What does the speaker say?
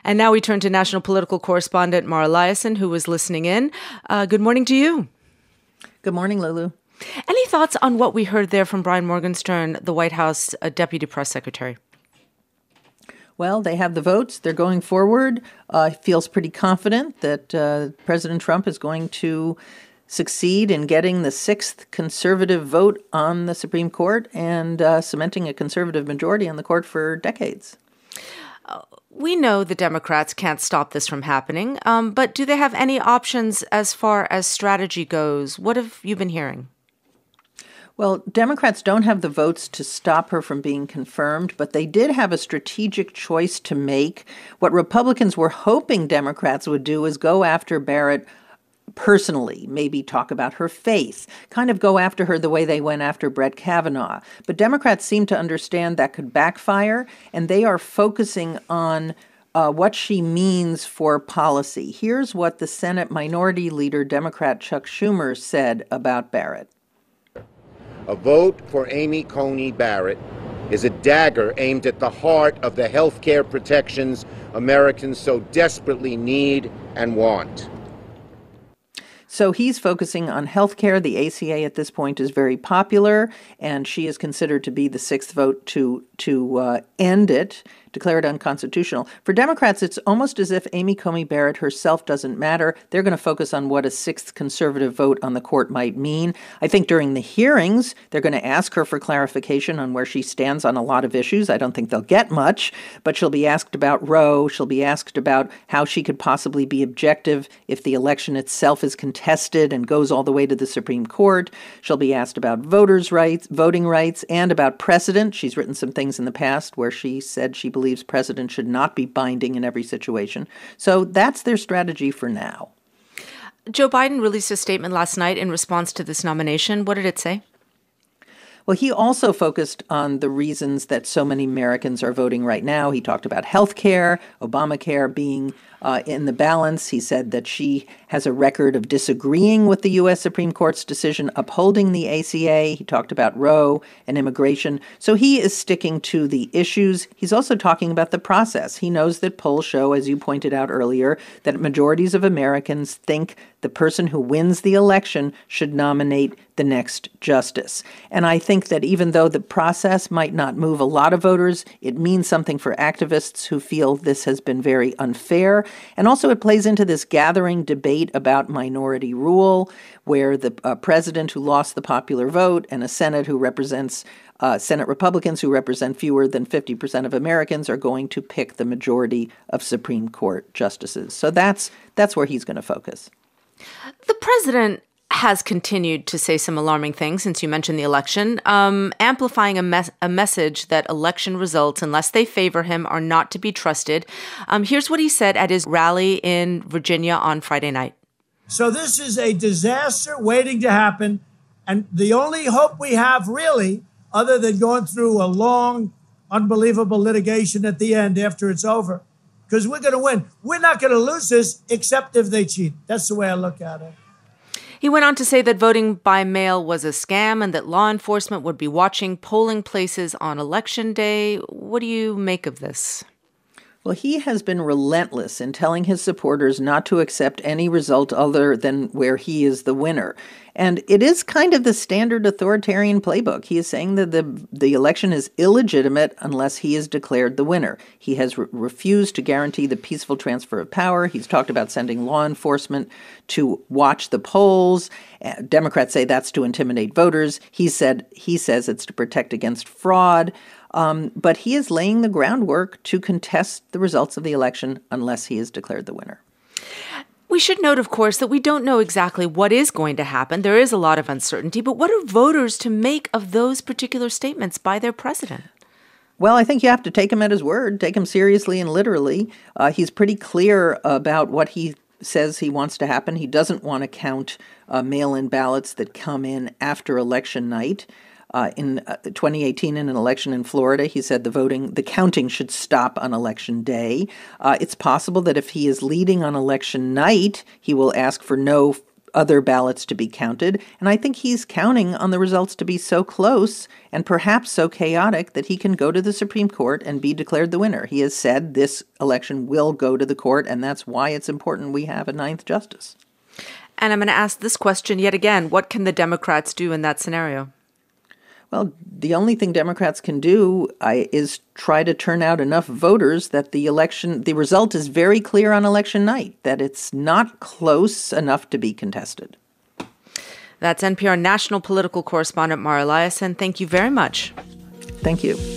And now we turn to national political correspondent Mara Liasson, who was listening in. Good morning to you. Good morning, Lulu. Any thoughts on what we heard there from Brian Morgenstern, the White House Deputy Press Secretary? Well, they have the votes. They're going forward. He feels pretty confident that President Trump is going to succeed in getting the sixth conservative vote on the Supreme Court and cementing a conservative majority on the court for decades. We know the Democrats can't stop this from happening, but do they have any options as far as strategy goes? What have you been hearing? Well, Democrats don't have the votes to stop her from being confirmed, but they did have a strategic choice to make. What Republicans were hoping Democrats would do is go after Barrett personally, maybe talk about her faith, kind of go after her the way they went after Brett Kavanaugh. But Democrats seem to understand that could backfire, and they are focusing on what she means for policy. Here's what the Senate Minority Leader, Democrat Chuck Schumer, said about Barrett. A vote for Amy Coney Barrett is a dagger aimed at the heart of the health care protections Americans so desperately need and want. So he's focusing on health care. The ACA at this point is very popular, and she is considered to be the sixth vote to end it, declare it unconstitutional. For Democrats, it's almost as if Amy Coney Barrett herself doesn't matter. They're going to focus on what a sixth conservative vote on the court might mean. I think during the hearings, they're going to ask her for clarification on where she stands on a lot of issues. I don't think they'll get much, but she'll be asked about Roe. She'll be asked about how she could possibly be objective if the election itself is contested and goes all the way to the Supreme Court. She'll be asked about voters' rights, voting rights, and about precedent. She's written some things in the past where she said she believes precedent should not be binding in every situation. So that's their strategy for now. Joe Biden released a statement last night in response to this nomination. What did it say? Well, he also focused on the reasons that so many Americans are voting right now. He talked about health care, Obamacare being in the balance. He said that she has a record of disagreeing with the U.S. Supreme Court's decision upholding the ACA. He talked about Roe and immigration. So he is sticking to the issues. He's also talking about the process. He knows that polls show, as you pointed out earlier, that majorities of Americans think the person who wins the election should nominate the next justice. And I think that even though the process might not move a lot of voters, it means something for activists who feel this has been very unfair. And also it plays into this gathering debate about minority rule, where the president who lost the popular vote and a Senate who represents Senate Republicans who represent fewer than 50% of Americans are going to pick the majority of Supreme Court justices. So that's where he's going to focus. The president has continued to say some alarming things since you mentioned the election, amplifying a message that election results, unless they favor him, are not to be trusted. Here's what he said at his rally in Virginia on Friday night. So this is a disaster waiting to happen. And the only hope we have really, other than going through a long, unbelievable litigation at the end after it's over, because we're going to win. We're not going to lose this except if they cheat. That's the way I look at it. He went on to say that voting by mail was a scam and that law enforcement would be watching polling places on Election Day. What do you make of this? Well, he has been relentless in telling his supporters not to accept any result other than where he is the winner. And it is kind of the standard authoritarian playbook. He is saying that the election is illegitimate unless he is declared the winner. He has refused to guarantee the peaceful transfer of power. He's talked about sending law enforcement to watch the polls. Democrats say that's to intimidate voters. He says it's to protect against fraud. But he is laying the groundwork to contest the results of the election unless he is declared the winner. We should note, of course, that we don't know exactly what is going to happen. There is a lot of uncertainty. But what are voters to make of those particular statements by their president? Well, I think you have to take him at his word, take him seriously and literally. He's pretty clear about what he says he wants to happen. He doesn't want to count mail-in ballots that come in after election night. In 2018, in an election in Florida, he said the counting should stop on election day. It's possible that if he is leading on election night, he will ask for no other ballots to be counted. And I think he's counting on the results to be so close and perhaps so chaotic that he can go to the Supreme Court and be declared the winner. He has said this election will go to the court, and that's why it's important we have a ninth justice. And I'm going to ask this question yet again. What can the Democrats do in that scenario? Well, the only thing Democrats can do is try to turn out enough voters that the result is very clear on election night, that it's not close enough to be contested. That's NPR national political correspondent Mara Liasson. Thank you very much. Thank you.